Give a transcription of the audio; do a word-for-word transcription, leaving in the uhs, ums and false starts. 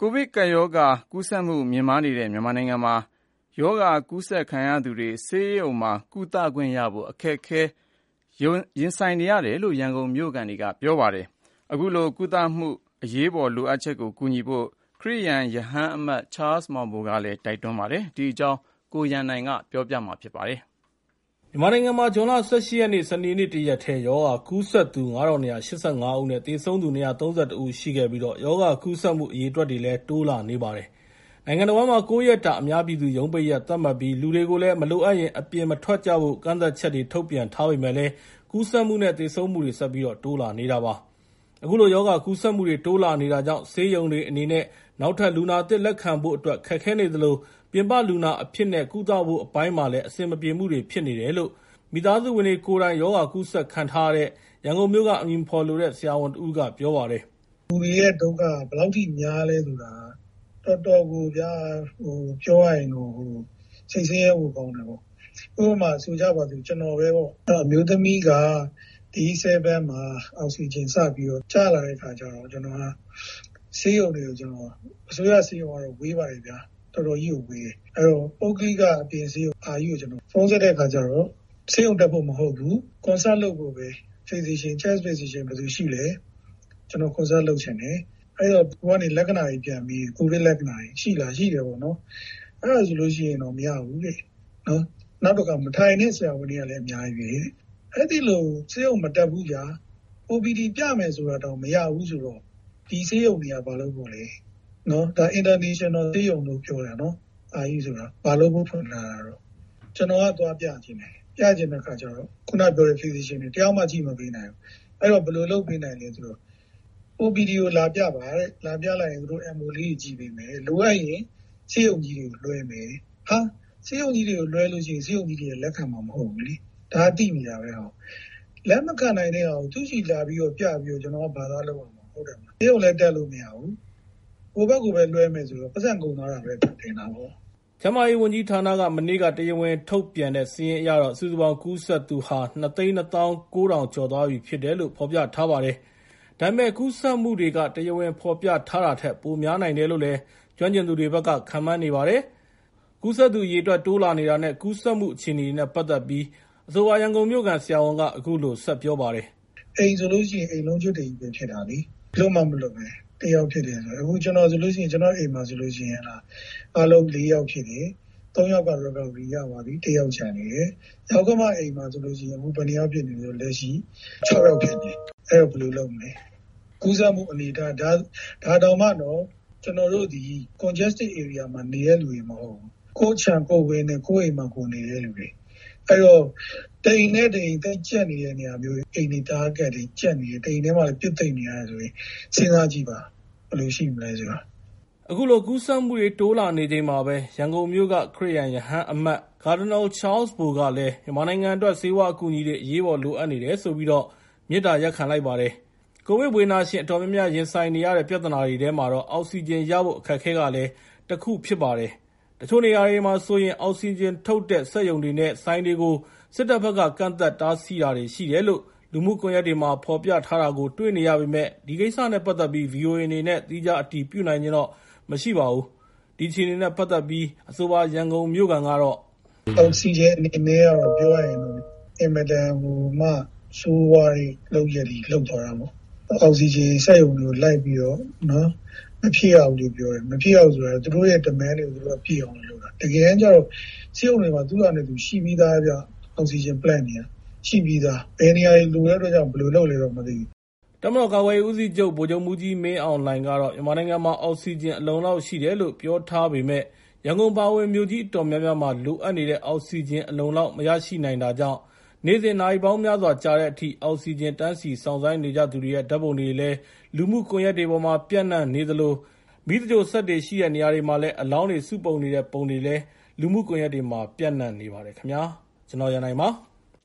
ကိုဗစ်ကပ်ရောဂါကူးစက်မှုမြင့်မားနေတဲ့မြန်မာနိုင်ငံမှာရောဂါကူးစက်ခံရသူတွေဆေးရုံမှာကုသခွင့်ရဖို့အခက်အခဲရင်ဆိုင်နေရတယ်လို့ရန်ကုန်မြို့ခံတွေကပြောပါတယ်။အခုလိုကုသမှုအရေးပေါ်လိုအပ်ချက်ကိုကူညီဖို့ခရစ်ယာန်ယဟန်အမတ်ချားစ်မောင်ဘိုကလည်းတိုက်တွန်းပါတယ်။ဒီအကြောင်းကိုရန်နိုင်ကပြောပြမှာဖြစ်ပါတယ်။မြန်မာနိုင်ငံမှာဇွန်လ ၁၈ ရက်နေ့စနေနေ့တရက်ထဲရောဂါကူးစက်သူ ငါးထောင်၂ရာ၈ဆယ့်ငါး ဦးနဲ့သေဆုံးသူ ၂၃၁ ဦးရှိခဲ့ပြီးတော့ရောဂါကူးစက်မှုအရေအတွက်တွေလည်းတိုးလာနေပါတယ်။နိုင်ငံတော်မှာကိုးရက်တာအများပြည်သူရုံးပိတ်ရက်သတ်မှတ်ပြီးလူတွေကိုလည်းမလိုအပ်ရင်အပြင်မထွက်ကြဖို့ကန့်သတ်ချက်တွေထုတ်ပြန်ထားပေမဲ့လည်းကူးစက်မှုနဲ့သေဆုံးမှုတွေဆက်ပြီးတော့တိုးလာနေတာပါ။အခုလိုရောဂါကူးစက်မှုတွေတိုးလာနေတာကြောင့်ဆေးရုံတွေအနေနဲ့နောက်ထပ်လူနာအသစ်လက်ခံဖို့အတွက်ခက်ခဲနေသလိုပြင်ပလူနာအဖြစ်နဲ့ကုသဖို့အပိုင်းမှာလည်းအဆင်မပြေမှုတွေဖြစ်နေတယ်လို့မိသားစုဝင်တွေကိုယ်တိုင်ရောဂါကူးစက်ခံထားရတဲ့ရန်ကုန်မြို့ကအမည်ဖော်လို့တဲ့ဆရာဝန်တဦးကပြောပါတယ်။လူတွေရဲ့ဒုက္ခဘယ်လောက်ထိများလဲဆိုတာတော်တော်ကိုဗျာဟိုပြောရရင်တော့ဟိုစိတ်ဆင်းရဲဖို့ကောင်းတယ်ပေါ့။ဥပမာဆိုကြပါစို့ကျွန်တော်ပဲပေါ့အမျိုးသမီးကဒီဆယ်ဘက်မှာအောက်ဆီဂျင်စပြီးတော့ကျလာတဲ့ခါကျတော့ကျွန်တော်ကဆေးရုံတွေကိုကျွန်တော်အစိုးရဆေးရုံကတော့ဝေးပါတယ်ဗျာတော်တော်ကြီးကိုဝေးတယ်။အဲတော့ပုဂ္ဂလိကအပြင်ဆေးရုံအာယူကိုကျွန်တော်ဖုန်းဆက်တဲ့ခါကျတော့ဆေးရုံတက်ဖို့မဟုတ်ဘူးကွန်ဆတ်လုပ်ဖို့ပဲ physician chest physician ဘယ်သူရှိလဲကျွန်တော်ကွန်ဆတ်လုပ်ချင်တယ်အဲ့တော့ကိုကနေလက္ခဏာတွေပြန်ပြီးကိုဗစ်လက္ခဏာတွေရှိလားရှိတယ်ပေါ့နော်အဲ့ဒါဆိုလို့ရှိရင်တော့မရဘူးလေနော်နောက်တော့ကမထိုင်တဲ့ဆရာဝန်တွေကလည်းအများကြီးပဲအဲ့ဒီလိုဆေးရုံမတက်ဘူးကြာ โอ ပီ ဒီ ပြမယ်ဆိုတာတော့မရဘူးဆိုတော့ဒီဆေးရုံတွေကဘာလို့ပို့လဲနော်ဒါ international ဆေးရုံလို့ပြောတာနော်အာယူဆိုတာဘာလို့ပို့ဖွင့်လာတာတော့ကျွန်တော်ကသွားပြခြင်းတယ်ပြခြင်းတဲ့ခါကျတော့ခုနပြောတဲ့ physician တွေတယောက်မှကြည့်မပေးနိုင်ဘူးအဲ့တော့ဘယ်လိုလုပ်ပေးနိုင်လဲဆိုတော့ โอ ပီ ဒီ ကိုလာပြပါတဲ့လာပြလိုက်ရင်သူတို့ M O လေးကြီးကြည့်ပေးမယ်လိုအပ်ရင်ဆေးရုံကြီးတွေကိုလွှဲမယ်ဟာဆေးရုံကြီးတွေကိုလွှဲလို့ရှိရင်ဆေးရုံကြီးတွေလက်ခံမှာမဟုတ်ဘူးလေဒါသိနေတာပဲဟောလက်မခံနိုင်တဲ့အောင်သူရှိလာပြီးတော့ပြပြီးတော့ကျွန်တော်ကဘာသာလုပ်အောင်ဟုတ်တယ်မလားဆေးရုံလည်းတက်လို့မရဘူးကိုဘက်ကိုပဲလွှဲမယ်ဆိုတော့ပတ်စံကုန်သွားတာပဲတင်တာပေါ့ကျမကြီးဝန်ကြီးဌာနကမနေ့ကတရားဝင်ထုတ်ပြန်တဲ့စီးရင်အရတော့စုစုပေါင်းကူးစက်သူဟာ နှစ်သိန်းနှစ်သောင်းကိုးထောင် ကျော်သွားပြီဖြစ်တယ်လို့ဖော်ပြထားပါတယ်။ဒါပေမဲ့ကူးစက်မှုတွေကတရားဝင်ဖော်ပြထားတာထက်ပိုများနိုင်တယ်လို့လည်းကျွမ်းကျင်သူတွေဘက်ကခန့်မှန်းနေပါတယ်။ကူးစက်သူရေအတွက်တိုးလာနေတာနဲ့ကူးစက်မှုအခြေအနေနဲ့ပတ်သက်ပြီးအဆိုပါရန်ကုန်မြို့ကဆရာဝန်ကအခုလိုဆက်ပြောပါတယ်။အိမ်ဆိုလို့ရှိရင်အိမ်လုံးကျွတ်တွေပဲဖြစ်တာလေ။လုံးမမလို့ပဲတယောက်ဖြစ်တယ်ဆိုတော့အခုကျွန်တော်ဆိုလို့ရှိရင်ကျွန်တော်အိမ်မှာဆိုလို့ရှိရင်လားအားလုံး၄ယောက်ဖြစ်တယ်။သုံးယောက်က recovery ရပါပြီ။တစ်ယောက်ချန်နေတယ်။နောက်ကမှအိမ်မှာဆိုလို့ရှိရင်အခုဘယ်နှယောက်ဖြစ်နေလဲလက်ရှိ၆ယောက်ဖြစ်နေ။အဲ့တော့ဘယ်လိုလုပ်မလဲ။ကူးစက်မှုအနေထားဒါဒါတောင်မှတော့ကျွန်တော်တို့ဒီ congested area မှာနေတဲ့လူတွေမဟုတ်ဘူး။ကိုယ်ချန်ကိုယ်ဝင်နဲ့ကိုယ်အိမ်မှာကိုယ်နေတဲ့လူတွေ။အဲ့တော့တိမ်နဲ့တိမ်တက်ကျက်နေတဲ့နေရာမျိုးအိမ်နေသားကတ်တွေကျက်နေတယ်တိမ်ထဲမှာလည်းပြစ်သိမ့်နေရတယ်ဆိုရင်စဉ်းစားကြည့်ပါဘယ်လိုရှိမလဲဆိုတာအခုလိုကူးစက်မှုတွေတိုးလာနေချိန်မှာပဲရန်ကုန်မြို့ကခရစ်ယာန်ယဟန်အမတ်ကာဒီနယ်ချားစ်ဘိုကလည်းမြန်မာနိုင်ငံအတွက်ဆေးဝါးအကူအညီတွေအရေးပေါ်လိုအပ်နေတယ်ဆိုပြီးတော့မြစ်တာရက်ခံလိုက်ပါတယ်ကိုဗစ်ဝေဒနာရှင်အတော်များများရင်ဆိုင်နေရတဲ့ပြဿနာတွေထဲမှာတော့အောက်ဆီဂျင်ရဖို့အခက်အခဲကလည်းတစ်ခုဖြစ်ပါတယ်တချို့နေရာတွေမှာဆိုရင်အောက်ဆီဂျင်ထုတ်တဲ့စက်ရုံတွေနဲ့ဆိုင်တွေကိုစစ်တပ်ဘက်ကကန့်သက်တားဆီးတာတွေရှိတယ်လို့လူမှုကွန်ရက်တွေမှာဖော်ပြထားတာကိုတွေ့နေရပေမဲ့ဒီကိစ္စနဲ့ပတ်သက်ပြီး ဗီအိုအေ အနေနဲ့သီးခြားအတည်ပြုနိုင်ခြင်းတော့မရှိပါဘူးဒီအခြေအနေနဲ့ပတ်သက်ပြီးအဆိုပါရန်ကုန်မြို့ကန်ကတော့အောက်ဆီဂျင်အနေနဲ့ကတော့ပြောရရင်တော့အင်မတန်ဟိုမှဆိုးဝါးတဲ့လုပ်ရည်လောက်သွားတာပေါ့အောက်ဆီဂျင်စက်ရုံတွေကိုလိုက်ပြီးတော့နော်မဖြစ်အောင်လို့ပြောတယ်မဖြစ်အောင်ဆိုတော့သူတို့ရဲ့ demand တွေကိုသူတို့ပြည့်အောင်လုပ်တာတကယ်ကျတော့စက်ရုံတွေမှာသူ့အနေနဲ့သူရှိပြီးသားပြအောက်ဆီဂျင် plant နေရှိပြီးသားဘယ်နေရာတွေလိုတဲ့အတွက်ကြောင့်ဘယ်လိုလုပ်လဲတော့မသိဘူးတမတော်ကာဝယ်ဦးစီးချုပ်ဗိုလ်ချုပ်မှုကြီးမင်းအောင်လှိုင်ကတော့မြန်မာနိုင်ငံမှာအောက်ဆီဂျင်အလုံလောက်ရှိတယ်လို့ပြောထားပေမဲ့ရန်ကုန်ပါဝင်မြို့ကြီးအတော်များများမှာလိုအပ်နေတဲ့အောက်ဆီဂျင်အလုံလောက်မရရှိနိုင်တာကြောင့်နေ့စဉ်နာရီပေါင်းများစွာကြာတဲ့အထိအောက်ဆီဂျင်တန်းစီဆောင်ဆိုင်နေကြသူတွေရဲ့ဓာတ်ပုံတွေလည်းလူမှုကွန်ရက်တွေပေါ်မှာပြန့်နှံ့နေသလိုမီးတကြိုဆက်တွေရှိတဲ့နေရာတွေမှာလည်းအလောင်းတွေစုပုံနေတဲ့ပုံတွေလည်းလူမှုကွန်ရက်တွေမှာပြန့်နှံ့နေပါတယ်ခင်ဗျာကျွန်တော်ရန်နိုင်ပါ